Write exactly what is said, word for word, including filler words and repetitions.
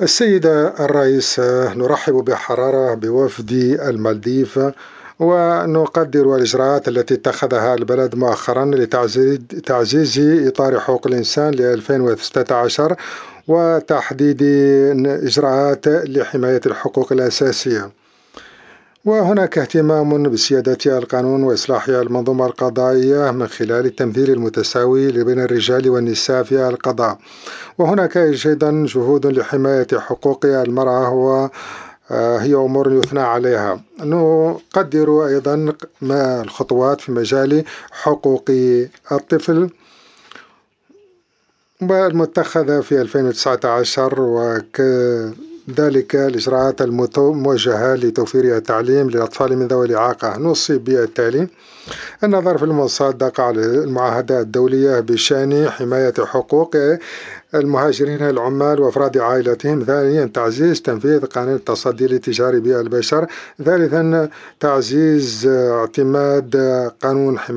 السيدة الرئيس، نرحب بحرارة بوفد المالديف، ونقدر الإجراءات التي اتخذها البلد مؤخرا لتعزيز تعزيز إطار حقوق الإنسان ل ألفين وستة عشر وتحديد إجراءات لحماية الحقوق الأساسية. وهناك اهتمام بسيادة القانون وإصلاح المنظومة القضائية من خلال التمثيل المتساوي بين الرجال والنساء في القضاء. وهناك أيضا جهود لحماية حقوق المرأة، وهي أمور يثنى عليها. نقدر أيضا ما الخطوات في مجال حقوق الطفل والمتخذة في ألفين وتسعة عشر، وكذلك الإجراءات الموجهة لتوفير التعليم للأطفال من ذوي الإعاقة. نوصي بالتالي النظر في المصادقة على المعاهدة الدولية بشأن حماية حقوق المهاجرين العمال وأفراد عائلتهم. ثانيا، تعزيز تنفيذ قانون التصدي للتجار بالبشر. ثالثا، تعزيز اعتماد قانون حماية